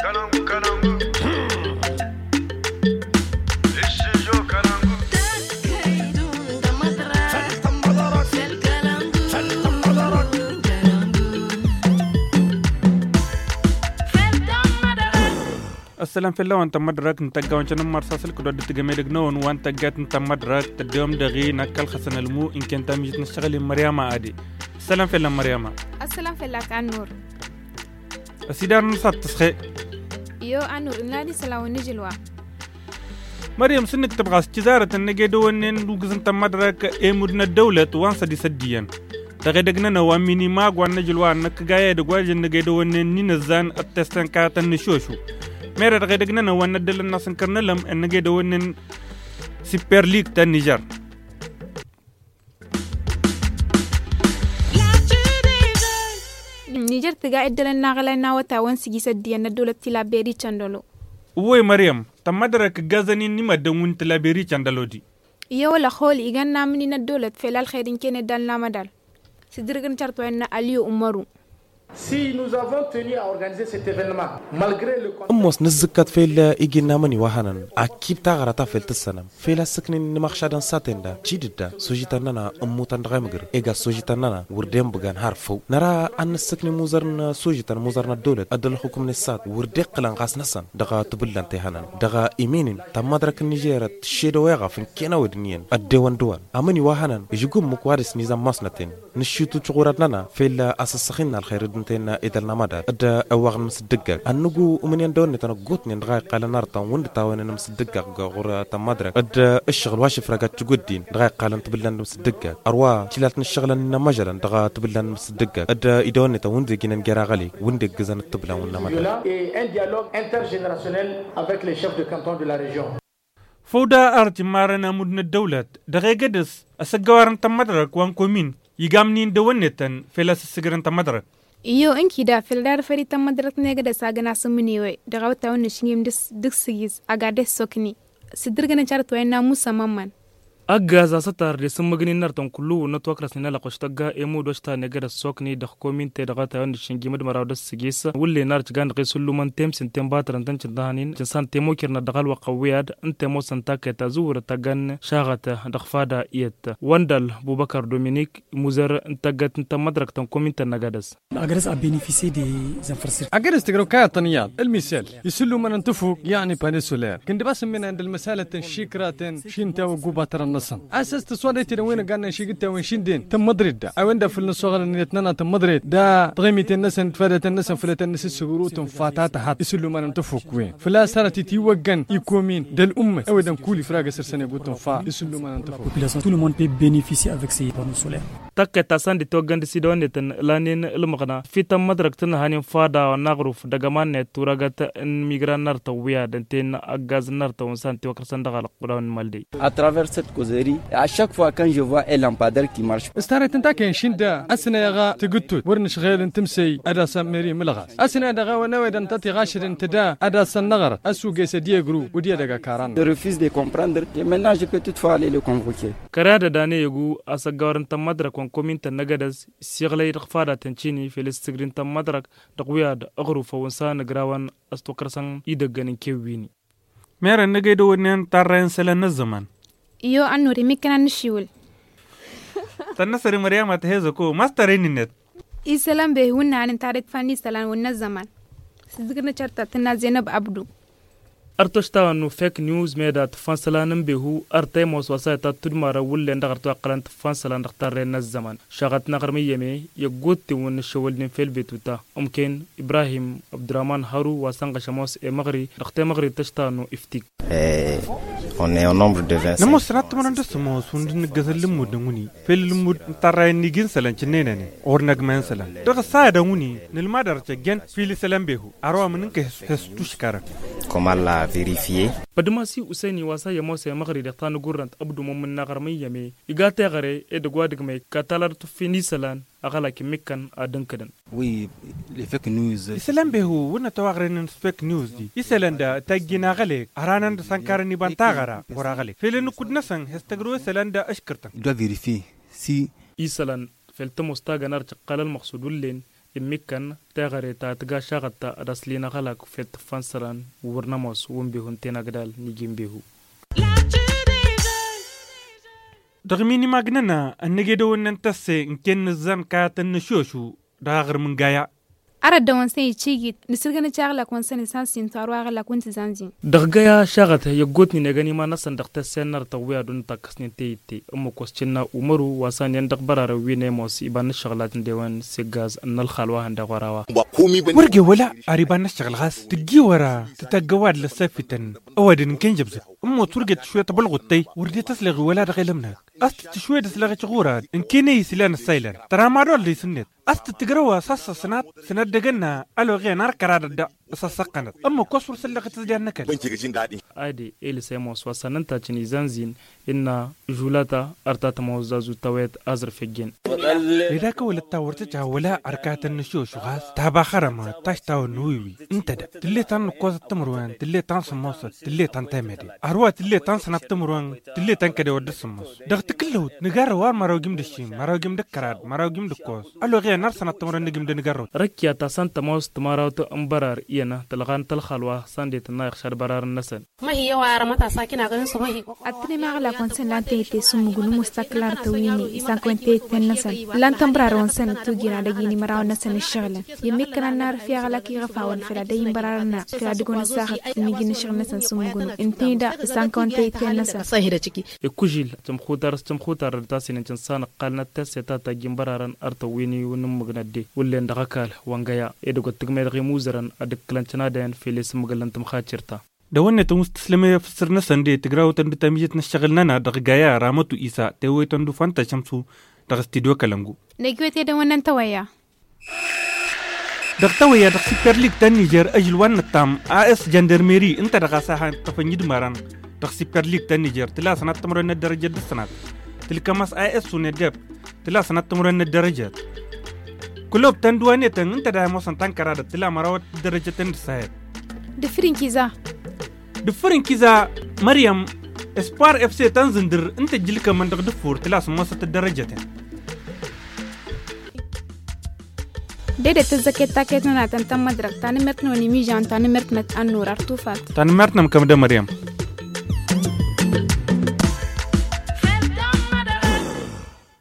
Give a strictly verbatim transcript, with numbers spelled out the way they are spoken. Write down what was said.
السلام في الله وانت مدرك نتقى وانشان مرساسل كدو دت جميل جنون وانت جات انت مدرك تديوم دغي نكل خسن المو ان كنت ميت نشتغل مريم عادي. السلام في الله مريم. السلام في الله كان نور. السيدار نصات تسخي. يو انور نادي سلاو نجلوا. مريم سنك تبغى استزارة النجدو ونن وجز انت مدرك ايه مدن الدولة وانسى دي سديان. تغدقنا نواميني ماغ وان نجلوا انك جاي دقواج النجدو ونن ننزان التستن كاتن نشوشو. ميرا تغدقنا نوان ندل الناس نكرنلم النجدو ونن سوبر ليج تان نيجر. نيجر تجا إدلنا نغلنا وتاون سجي سديان الدولة تلابيري تشاندلو. وي مريم تمدرك غازني نما دون تلابيري تشاندلو دي. يو لا خول إيجان من الدولة فعل الخيرين كنا دلنا مدال. سدرجن شرطوا أن عليو أمرو. Si nous avons tenu à organiser cet événement, malgré le contexte... أموس نزكت في الإيجنا مني وهنا أكيد تغرط في التسنم في السكن نمخشدان ساتين دا جديد سوجيتنا أمو تندغمغر إيجا سوجيتنا وردم بغان هارفو نرى أن السكن موزرنا سوجيتنا موزرنا الدولة أدل حكم السات وردق لنغاس نسان دغا تبلان تهانا دغا إيمين تمدرك النيجيرة تشيدو ويغا فين كينا ودنيين الديوان دوان أمني وهنا يجوم مكوارس نظام مصنتين نشيتو تغورتنا في الأساسخين الخير تنا إدلنا مدار أدا أوغن مصدقك النجو ومنين دون نتنا قوت نرجع قال نارتا وند تاون مصدقك غورة تمدرك أدا الشغل واش فرقات تجودين رجع قال تبلن مصدقك أروا تلات الشغل إننا مجرا رجع تبلن مصدقك أدا إدون نتا وند جينا نجرا غالي وند جزان تبلن وند مدار. Et un dialogue intergénérationnel avec les chefs de canton de la région. فودا أرتي مارنا مدن الدولة دقيقة دس أسجوارن تمدرك وان كومين يجامنين دونتن فلاس السجرن تمدرك. iyo inki da fildar fari tan madarat ne ga da sagana sumuni we da gawta wannan shingim dis duk sigis aga des sokni sidirgana charto ina musamman أجازة ستار لسمجني نرتون كلو نتوكرس نلا قشتجا إمود وشتا نجد السوكني دخ كومين تدغات عند الشنجي مد مراود السجيس واللي نارج جان قيسلو من تيم سنتين باتر أنتن شدهانين جنسان تيمو كرنا دخل وقوياد أنت مو سنتاك تزور تجن شاغته دخفادا إيت وندل بوبكر دومينيك مزر انتجت انت مدرك تون كومين تنجدس أجرس أبينيفيسي دي زنفرسير أجرس تقرأ كاية طنيات المثال يسلو من انتفوق يعني بانيسولير كنت بس من عند المسالة الشيكرات شينتا وجوباتر نصن أساس تسوالتي وين قالنا شيء قلت وين شندين تم مدريد دا أو عنده في النصغر نيتنا تم مدريد دا تغيمة الناس تفادت الناس فلت الناس السجروت فاتات حد يسلو ما نتفوق وين فلا سنة تيوجن يكومين دا الأمة أو دا كل فراغ سرسنة قلتم فا يسلو ما نتفوق. Tout le monde peut bénéficier avec ces panneaux solaires. تك تاسان دي توجن دي سيدونيتن لانين المغنا في تم مدرك تنهانين فادا ونغرف دغمان تورغت ان ميغران نرتا ويا دنتين اغاز نرتا ونسان توكرسن دغال قدان مالدي. À travers cette causerie, à chaque fois quand je vois un lampadaire qui marche. استارت انت كاين شندا اسنا يغا تقتل ورن شغيل تمسي ادا سمري ملغاس اسنا دغا ونويد انت تغاشر انت دا ادا سنغر اسوق سديغرو ودي دغا كاران. Je refuse de comprendre et maintenant je peux toutefois aller le convoquer. كرادا داني يغو اسغورن تم مدرك كومين تنغدس سيغلي دخفادا تنشيني في الاستغرين تم مدرك دقوياد اغرف ونسان غراوان استوكرسن يدغن كيويني مير نجدو ونن تارين سلن الزمان iyo anuri mikana nishiwul تنصر مريم تهزكو ماسترين النت إسلام به ونا عن تاريخ فني سلام والنزمان سذكرنا شرطة تنا زينب عبدو أرتشتاونو فيك نيوز ميدا تفانسلانم بهو أرتيموس وسايتا تدمار ولي ندغرتو أقلان تفانسلان نختارين الزمان شاغت نغرمي يمي يقوتي ونشوالين في البيتوتا أمكن إبراهيم عبد الرحمن هارو وسانغ شموس إي مغري نختي مغري تشتانو إفتيك On est au nombre de vingt-cinq. نمو سنات من دسموس ونغزل لمود نغني في المود تارين نيجين سلان چنيناني اور نغمان سلان دغ سادا وني نلمادر تجن في لسلام بهو أروا منك هستوش كارا Comment la vérifier? بدماسي وسيني واسا يموس إي مغري دختانو غورنت أبدو ممن نغرمي يمي يغاتي غري إي دقوادق مي كاتالار تفيني سلان أغالا كميكان أدنكدن. Oui, les fake news. إسلام بهو ونا تواغرين فيك نيوز دي إسلام دا تاجينا غليك أرانا سانكارني بانتاغرا ورا غليك فيلنو كدنسان هستغرو إسلام دا أشكرتن. Il doit vérifier si إسلام فلتموس تاغنار تقال المقصود ولين imikan tagare ta tga shagata raslina khala ku fet fansaran wurnamos wumbi huntina gadal nigimbehu dagmini magnana annege do wannan tasse ken zan ka tan shoshu dagar mun gaya ara da wansan cigi nisirgana chagla kon san sansin tarwa gala kun zanzin dagaya shagata ya gotni ne gani ma nasan dakta senar tawiya dun takasni teite umma koscinna umaru wasan yan dakbarara wine mos iban shaglatin dewan sigaz annal khalwa handa qarawa warge wala ariban shagl gas tigi wara tatagawad la safitan awadin ken jabza umma turget shويه بالغطي وردي تسلغ ولا دغلمنا است شويه تسلغ شغورا ان كيني سلان السايلر ترى ما دول دي سنت است تقروا اساس سنات سنات دغنا الو غير نار كراد سسقنت اما كسر سلغ تسجان نكل ادي الي سيموس وسننتا تشني زنزين ان جولتا ارتات موزازو تويت ازر فجين لذاك ولا تاورت ولا اركات النشوش غاز تابا خرما تاشتاو نويوي انت تلي تان كوز تمروان تلي تان سموس تلي تان تمدي اروات تلي تان سنات تمروان تلي تان كدي ود سموس دغت كلو نغار وار مراوغيم دشيم مراوغيم دكراد مراوغيم دكوس الو غير نار سنات تمرن نغيم دنغارو ركيا تا سانتا موس تماراوت امبرار ينا تلغان تلخلوا سانديت نايخ شر برار النسن ما هي وارمتا ساكنه غن سوهي اتني ما غلا كونسن لانتي تي سمغلو مستقلار تويني سانكونتي تنسن لان تمبرار ونسن توغينا دغيني مراو نسن الشغل يمكن النار في غلا كي غفاون فلا دايم برارنا فلا دغون ساخت نيجي نشغل نسن سمغلو انتيدا سانكونتي تنسن صهيره تشكي كوجيل تم خوتار تم خوتار تاسين انسان قالنا تسيتا تاجين برارن ارتويني ونمغندي ولين دغكال وانغيا ادغو تغمير غيموزرن ادكلانتنا دين فيليس مغلنتم خاطرتا da wannan ta muslime fasir na sande tigrawo tan da tamiyat na shagalna na daga gaya ramatu isa ta wai tan du fanta shamsu daga studio kalangu ne gyote da wannan tawaya daga tawaya da super league ta niger ajil wannan tam as gendarmerie inta daga sahan tafanyi dumaran daga super league ta niger tila sanat tamron na darajar da sanat tilka mas as sunne deb tila sanat tamron na darajar kulob tan duwane tan inta da mosan tankara da tila marawat darajar tan sayar da firin kiza دفرن كذا مريم اسبار اف سي تنزندر انت جلك من دفور تلاس موسط الدرجة ديدة تزكي تاكيتنا تنتم مدرك تاني مرتنا ونميجان تاني مرتنا النور ارتوفات تاني مرتنا مكمدة مريم